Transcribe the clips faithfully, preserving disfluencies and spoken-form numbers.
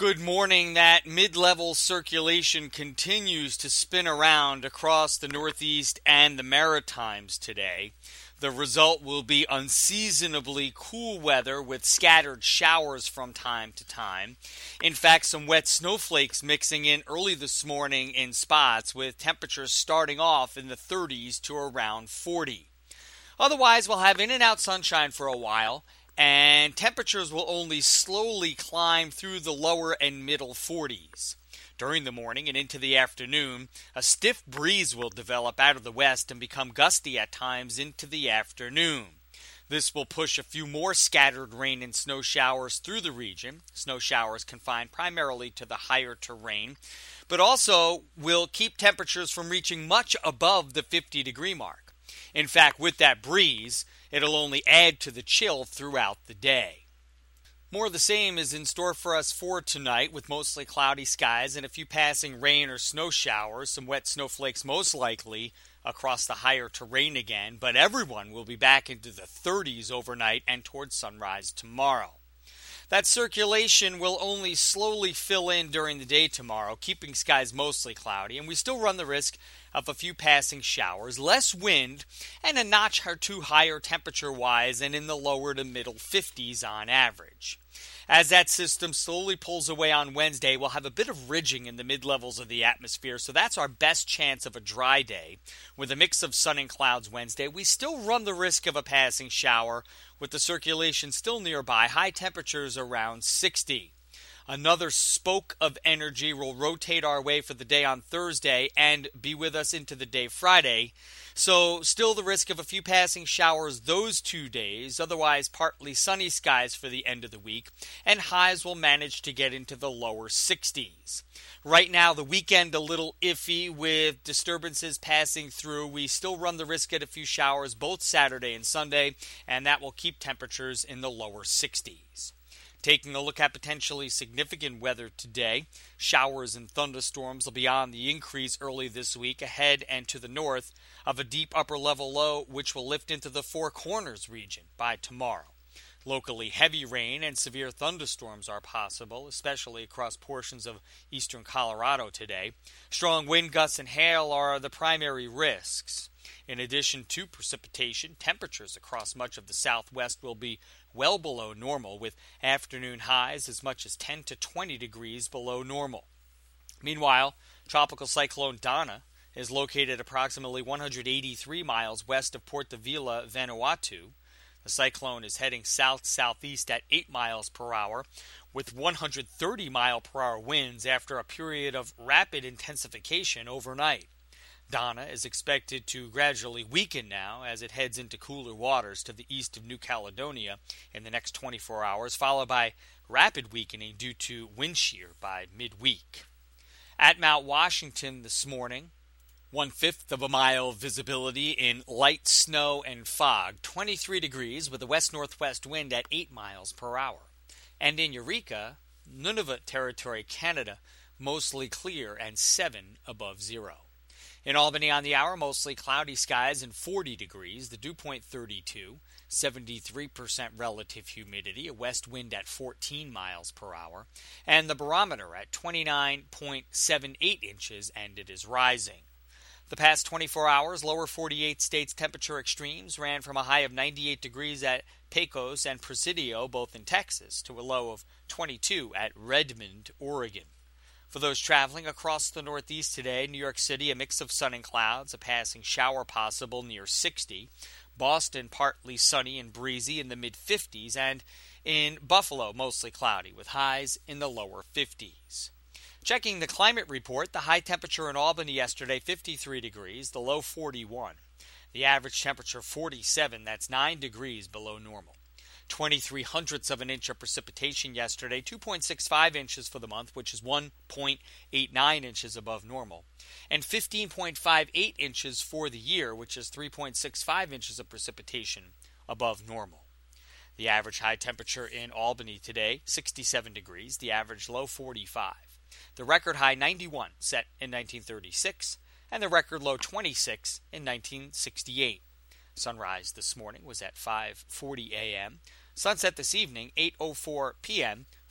Good morning. That mid-level circulation continues to spin around across the Northeast and the Maritimes today. The result will be unseasonably cool weather with scattered showers from time to time. In fact, some wet snowflakes mixing in early this morning in spots, with temperatures starting off in the thirties to around forty. Otherwise, we'll have in and out sunshine for a while, and temperatures will only slowly climb through the lower and middle forties. During the morning and into the afternoon, a stiff breeze will develop out of the west and become gusty at times into the afternoon. This will push a few more scattered rain and snow showers through the region. Snow showers confined primarily to the higher terrain, but also will keep temperatures from reaching much above the fifty degree mark. In fact, with that breeze, it'll only add to the chill throughout the day. More of the same is in store for us for tonight, with mostly cloudy skies and a few passing rain or snow showers, some wet snowflakes most likely across the higher terrain again, but everyone will be back into the thirties overnight and towards sunrise tomorrow. That circulation will only slowly fill in during the day tomorrow, keeping skies mostly cloudy, and we still run the risk of a few passing showers, less wind, and a notch or two higher temperature-wise and in the lower to middle fifties on average. As that system slowly pulls away on Wednesday, we'll have a bit of ridging in the mid-levels of the atmosphere, so that's our best chance of a dry day. With a mix of sun and clouds Wednesday, we still run the risk of a passing shower, with the circulation still nearby, high temperatures around sixty. Another spoke of energy will rotate our way for the day on Thursday and be with us into the day Friday. So still the risk of a few passing showers those two days, otherwise partly sunny skies for the end of the week, and highs will manage to get into the lower sixties. Right now, the weekend a little iffy with disturbances passing through. We still run the risk at a few showers both Saturday and Sunday, and that will keep temperatures in the lower sixties. Taking a look at potentially significant weather today, showers and thunderstorms will be on the increase early this week ahead and to the north of a deep upper level low which will lift into the Four Corners region by tomorrow. Locally heavy rain and severe thunderstorms are possible, especially across portions of eastern Colorado today. Strong wind gusts and hail are the primary risks. In addition to precipitation, temperatures across much of the southwest will be well below normal, with afternoon highs as much as ten to twenty degrees below normal. Meanwhile, Tropical Cyclone Donna is located approximately one hundred eighty-three miles west of Puerto Villa, Vanuatu. The cyclone is heading south-southeast at eight miles per hour, with one hundred thirty mile per hour winds after a period of rapid intensification overnight. Donna is expected to gradually weaken now as it heads into cooler waters to the east of New Caledonia in the next twenty-four hours, followed by rapid weakening due to wind shear by midweek. At Mount Washington this morning, one-fifth of a mile of visibility in light snow and fog, twenty-three degrees with a west-northwest wind at eight miles per hour. And in Eureka, Nunavut Territory, Canada, mostly clear and seven above zero. In Albany on the hour, mostly cloudy skies and forty degrees, the dew point thirty-two, seventy-three percent relative humidity, a west wind at fourteen miles per hour, and the barometer at twenty-nine point seven eight inches, and it is rising. The past twenty-four hours, lower forty-eight states temperature extremes ran from a high of ninety-eight degrees at Pecos and Presidio, both in Texas, to a low of twenty-two at Redmond, Oregon. For those traveling across the Northeast today, New York City, a mix of sun and clouds, a passing shower possible near sixty. Boston, partly sunny and breezy in the mid-fifties. And in Buffalo, mostly cloudy with highs in the lower fifties. Checking the climate report, the high temperature in Albany yesterday, fifty-three degrees, the low forty-one. The average temperature, forty-seven, that's nine degrees below normal. twenty-three hundredths of an inch of precipitation yesterday, two point six five inches for the month, which is one point eight nine inches above normal, and fifteen point five eight inches for the year, which is three point six five inches of precipitation above normal. The average high temperature in Albany today, sixty-seven degrees, the average low forty-five. The record high ninety-one set in nineteen thirty-six, and the record low twenty-six in nineteen sixty-eight. Sunrise this morning was at five forty a.m. Sunset this evening, eight oh four p.m.,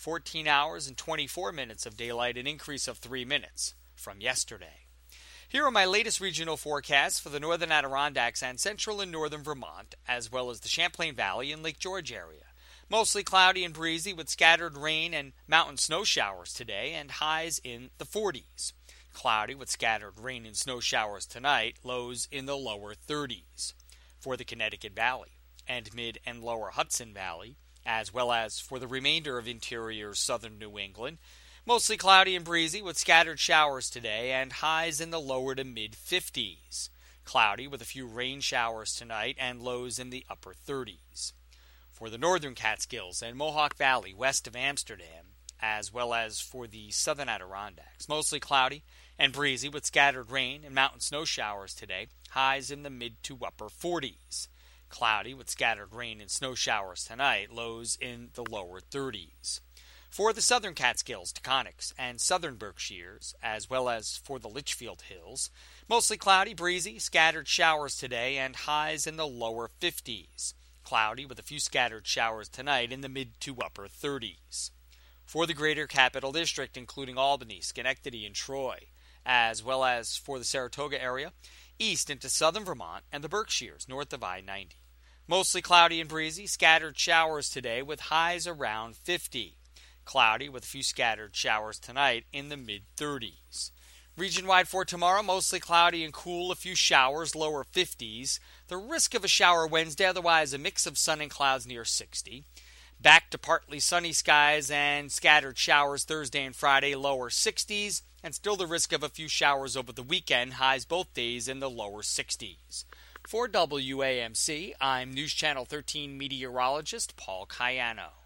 fourteen hours and twenty-four minutes of daylight, an increase of three minutes from yesterday. Here are my latest regional forecasts for the northern Adirondacks and central and northern Vermont, as well as the Champlain Valley and Lake George area. Mostly cloudy and breezy with scattered rain and mountain snow showers today and highs in the forties. Cloudy with scattered rain and snow showers tonight, lows in the lower thirties. For the Connecticut Valley and mid and lower Hudson Valley, as well as for the remainder of interior southern New England, mostly cloudy and breezy with scattered showers today and highs in the lower to mid fifties. Cloudy with a few rain showers tonight and lows in the upper thirties. For the northern Catskills and Mohawk Valley west of Amsterdam, as well as for the southern Adirondacks, mostly cloudy and breezy with scattered rain and mountain snow showers today, highs in the mid to upper forties. Cloudy with scattered rain and snow showers tonight, lows in the lower thirties. For the southern Catskills, Taconics, and southern Berkshires, as well as for the Litchfield Hills, mostly cloudy, breezy, scattered showers today, and highs in the lower fifties. Cloudy with a few scattered showers tonight in the mid to upper thirties. For the greater Capital District, including Albany, Schenectady, and Troy, as well as for the Saratoga area, east into southern Vermont and the Berkshires north of I ninety. Mostly cloudy and breezy, scattered showers today with highs around fifty. Cloudy with a few scattered showers tonight in the mid thirties. Region-wide for tomorrow, mostly cloudy and cool, a few showers, lower fifties. The risk of a shower Wednesday, otherwise a mix of sun and clouds near sixty. Back to partly sunny skies and scattered showers Thursday and Friday, lower sixties. And still the risk of a few showers over the weekend, highs both days in the lower sixties. For W A M C, I'm News Channel thirteen meteorologist Paul Cayano.